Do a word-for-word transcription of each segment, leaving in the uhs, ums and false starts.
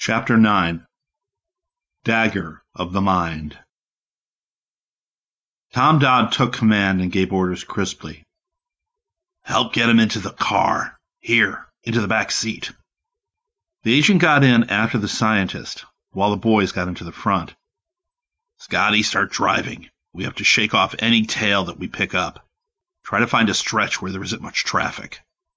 Chapter nine. Dagger of the Mind. Tom Dodd took command and gave orders crisply. "Help get him into the car. Here, into the back seat." The agent got in after the scientist, while the boys got into the front. "Scotty, start driving. We have to shake off any tail that we pick up. Try to find a stretch where there isn't much traffic."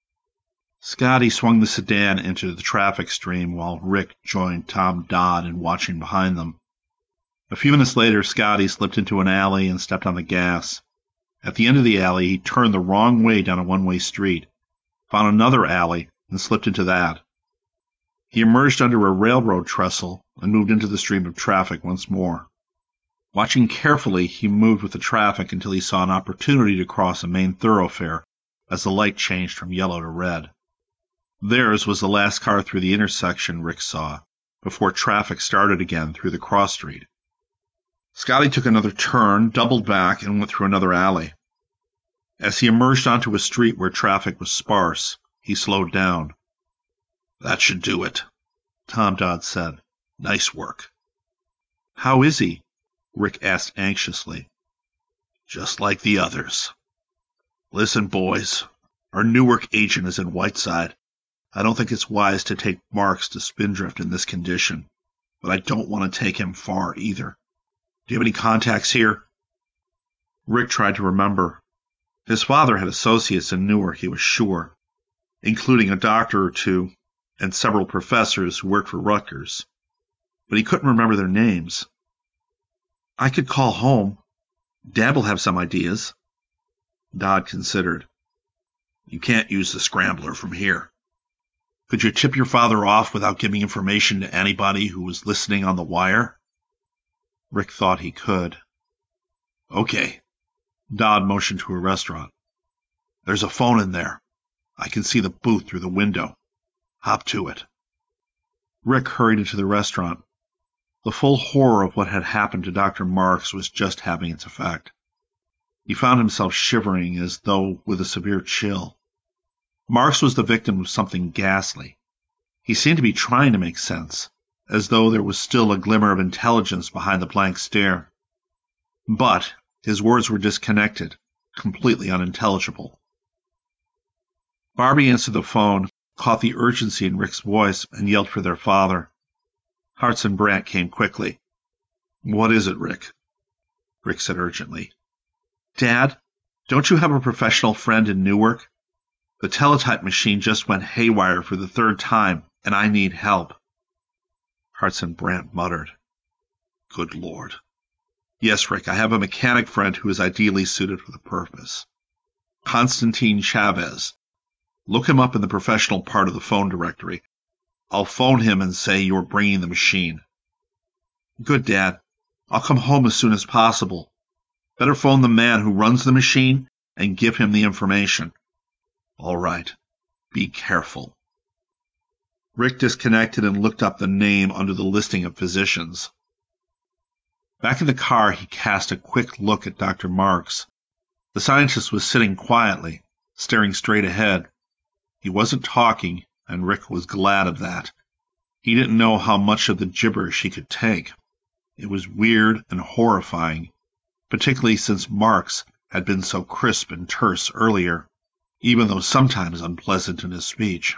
Scotty swung the sedan into the traffic stream while Rick joined Tom Dodd in watching behind them. A few minutes later, Scotty slipped into an alley and stepped on the gas. At the end of the alley, he turned the wrong way down a one-way street, found another alley, and slipped into that. He emerged under a railroad trestle and moved into the stream of traffic once more. Watching carefully, he moved with the traffic until he saw an opportunity to cross a main thoroughfare as the light changed from yellow to red. Theirs was the last car through the intersection Rick saw, before traffic started again through the cross street. Scotty took another turn, doubled back, and went through another alley. As he emerged onto a street where traffic was sparse, he slowed down. "That should do it," Tom Dodd said. "Nice work." "How is he?" Rick asked anxiously. "Just like the others. Listen, boys, our Newark agent is in Whiteside. I don't think it's wise to take Marks to Spindrift in this condition, but I don't want to take him far either. Do you have any contacts here?" Rick tried to remember. His father had associates in Newark, he was sure, including a doctor or two and several professors who worked for Rutgers, but he couldn't remember their names. "I could call home. Dad will have some ideas." Dodd considered. "You can't use the scrambler from here. Could you tip your father off without giving information to anybody who was listening on the wire?" Rick thought he could. "Okay." Dodd motioned to a restaurant. "There's a phone in there. I can see the booth through the window. Hop to it." Rick hurried into the restaurant. The full horror of what had happened to Doctor Marks was just having its effect. He found himself shivering as though with a severe chill. Marks was the victim of something ghastly. He seemed to be trying to make sense, as though there was still a glimmer of intelligence behind the blank stare. But his words were disconnected, completely unintelligible. Barbie answered the phone, caught the urgency in Rick's voice, and yelled for their father. Hartson Brandt came quickly. "What is it, Rick?" Rick said urgently. "Dad, don't you have a professional friend in Newark? The teletype machine just went haywire for the third time, and I need help." Hartson Brandt muttered. "Good Lord. Yes, Rick, I have a mechanic friend who is ideally suited for the purpose. Constantine Chavez. Look him up in the professional part of the phone directory. I'll phone him and say you are bringing the machine." "Good, Dad. I'll come home as soon as possible. Better phone the man who runs the machine and give him the information." "All right. Be careful." Rick disconnected and looked up the name under the listing of physicians. Back in the car, he cast a quick look at Doctor Marks. The scientist was sitting quietly, staring straight ahead. He wasn't talking, and Rick was glad of that. He didn't know how much of the gibberish he could take. It was weird and horrifying, particularly since Marks had been so crisp and terse earlier, even though sometimes unpleasant in his speech.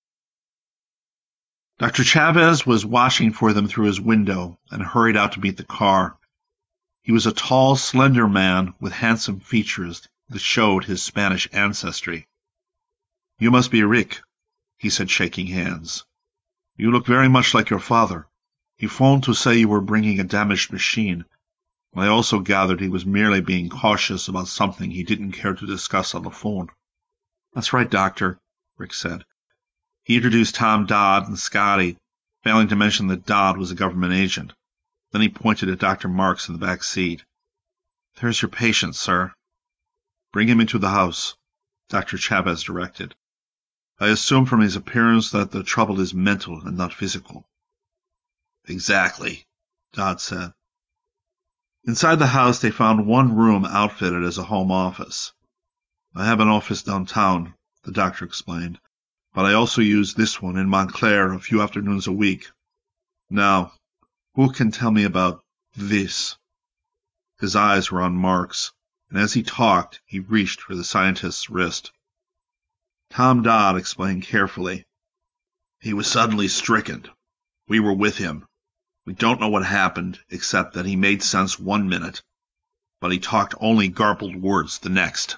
Doctor Chavez was watching for them through his window and hurried out to meet the car. He was a tall, slender man with handsome features that showed his Spanish ancestry. "You must be Rick," he said, shaking hands. "You look very much like your father. He phoned to say you were bringing a damaged machine. I also gathered he was merely being cautious about something he didn't care to discuss on the phone." "That's right, Doctor," Rick said. He introduced Tom Dodd and Scotty, failing to mention that Dodd was a government agent. Then he pointed at Doctor Marks in the back seat. "There's your patient, sir." "Bring him into the house," Doctor Chavez directed. "I assume from his appearance that the trouble is mental and not physical." "Exactly," Dodd said. Inside the house, they found one room outfitted as a home office. "I have an office downtown," the doctor explained, "but I also use this one in Montclair a few afternoons a week. Now, who can tell me about this? His eyes were on Mark's, and as he talked, he reached for the scientist's wrist. Tom Dodd explained carefully. He was suddenly stricken. We were with him. We don't know what happened, except that he made sense one minute, but he talked only garbled words the next.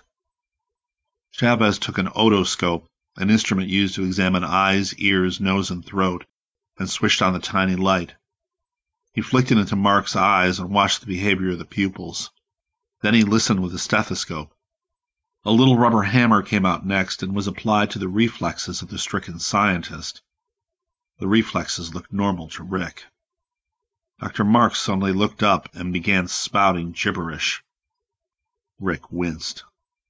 Chavez took an otoscope, an instrument used to examine eyes, ears, nose, and throat, and switched on the tiny light. He flicked it into Mark's eyes and watched the behavior of the pupils. Then he listened with a stethoscope. A little rubber hammer came out next and was applied to the reflexes of the stricken scientist. The reflexes looked normal to Rick. Doctor Marks suddenly looked up and began spouting gibberish. Rick winced.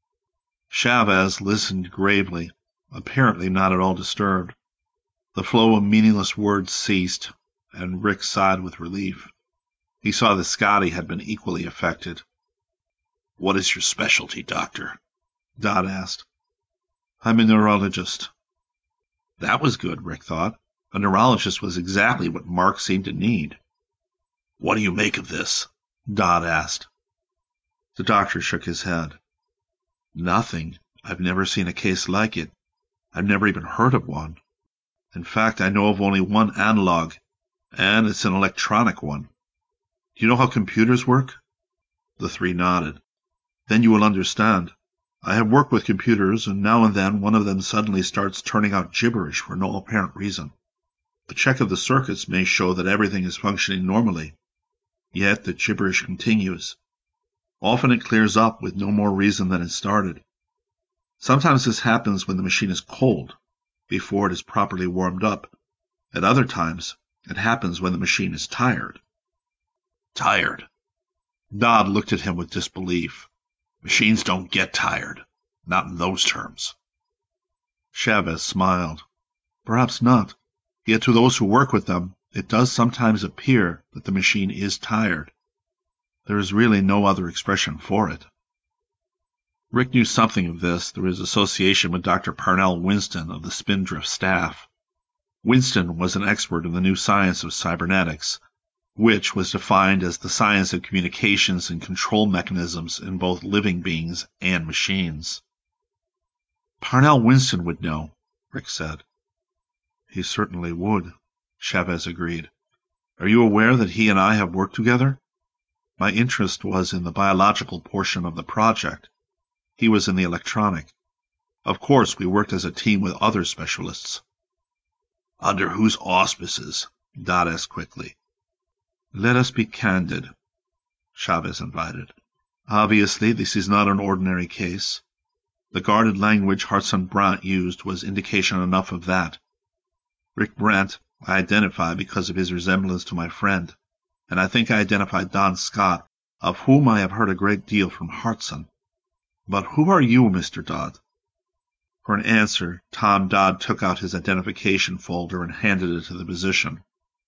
Chavez listened gravely, apparently not at all disturbed. The flow of meaningless words ceased, and Rick sighed with relief. He saw that Scotty had been equally affected. "What is your specialty, Doctor?" Dodd asked. "I'm a neurologist." That was good, Rick thought. A neurologist was exactly what Mark seemed to need. "What do you make of this?" Dodd asked. The doctor shook his head. "Nothing. I've never seen a case like it. I've never even heard of one. In fact, I know of only one analog, and it's an electronic one. Do you know how computers work?" The three nodded. "Then you will understand. I have worked with computers, and now and then one of them suddenly starts turning out gibberish for no apparent reason. A check of the circuits may show that everything is functioning normally. Yet the gibberish continues. Often it clears up with no more reason than it started. Sometimes this happens when the machine is cold, before it is properly warmed up. At other times, it happens when the machine is tired." "Tired?" Dodd looked at him with disbelief. "Machines don't get tired. Not in those terms." Chavez smiled. "Perhaps not. Yet to those who work with them, it does sometimes appear that the machine is tired. There is really no other expression for it." Rick knew something of this through his association with Doctor Parnell Winston of the Spindrift staff. Winston was an expert in the new science of cybernetics, which was defined as the science of communications and control mechanisms in both living beings and machines. "Parnell Winston would know," Rick said. "He certainly would," Chavez agreed. "Are you aware that he and I have worked together? My interest was in the biological portion of the project. He was in the electronic. Of course, we worked as a team with other specialists." "Under whose auspices?" Dodd asked quickly. "Let us be candid," Chavez invited. "Obviously, this is not an ordinary case. The guarded language Hartson Brandt used was indication enough of that. Rick Brandt I identify because of his resemblance to my friend, and I think I identified Don Scott, of whom I have heard a great deal from Hartson. But who are you, Mister Dodd?" For an answer, Tom Dodd took out his identification folder and handed it to the physician.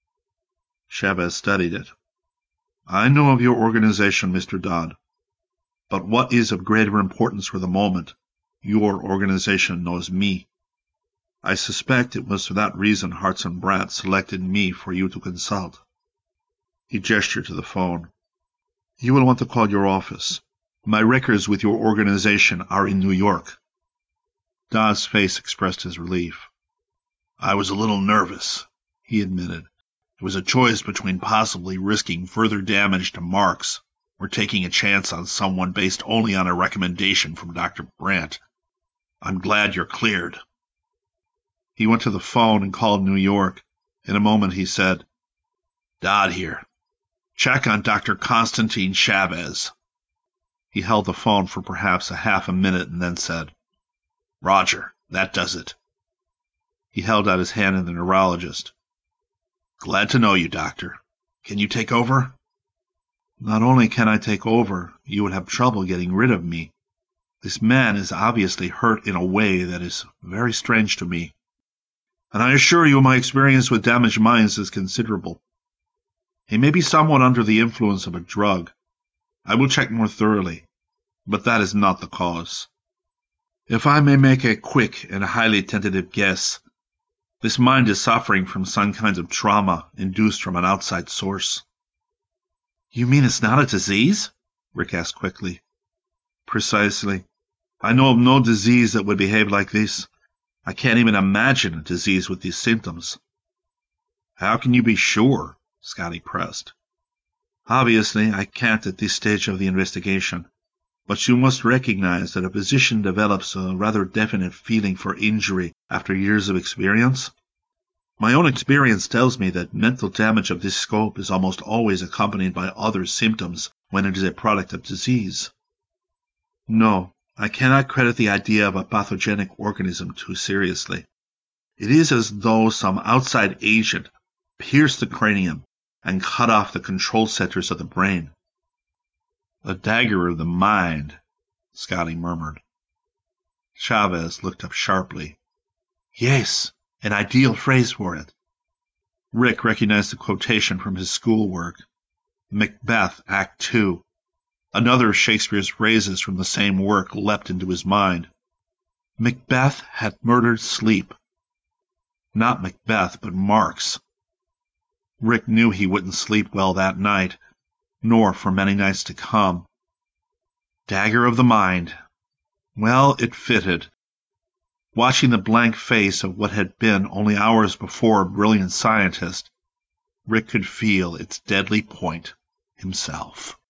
Chavez studied it. "I know of your organization, Mister Dodd. But what is of greater importance for the moment, your organization knows me. I suspect it was for that reason Hartson Brandt selected me for you to consult." He gestured to the phone. "You will want to call your office. My records with your organization are in New York." Dodd's face expressed his relief. "I was a little nervous," he admitted. "It was a choice between possibly risking further damage to Marks or taking a chance on someone based only on a recommendation from Doctor Brandt. I'm glad you're cleared." He went to the phone and called New York. In a moment he said, "Dodd here. Check on Doctor Constantine Chavez." He held the phone for perhaps a half a minute and then said, "Roger, that does it." He held out his hand to the neurologist. "Glad to know you, Doctor. Can you take over?" "Not only can I take over, you would have trouble getting rid of me. This man is obviously hurt in a way that is very strange to me. And I assure you my experience with damaged minds is considerable. He may be somewhat under the influence of a drug. I will check more thoroughly, but that is not the cause. If I may make a quick and highly tentative guess, This mind is suffering from some kind of trauma induced from an outside source. You mean it's not a disease? Rick asked quickly. Precisely. I know of no disease that would behave like this. I can't even imagine a disease with these symptoms. How can you be sure? Scotty pressed. Obviously, I can't at this stage of the investigation, but you must recognize that a physician develops a rather definite feeling for injury after years of experience. My own experience tells me that mental damage of this scope is almost always accompanied by other symptoms when it is a product of disease. No, I cannot credit the idea of a pathogenic organism too seriously. It is as though some outside agent pierced the cranium and cut off the control centers of the brain. A dagger of the mind, Scotty murmured. Chavez looked up sharply. Yes, an ideal phrase for it. Rick recognized the quotation from his schoolwork. Macbeth, Act Two. Another of Shakespeare's phrases from the same work leapt into his mind. Macbeth had murdered sleep. Not Macbeth, but Marx. Rick knew he wouldn't sleep well that night, nor for many nights to come. Dagger of the mind. Well, it fitted. Watching the blank face of what had been only hours before a brilliant scientist, Rick could feel its deadly point himself.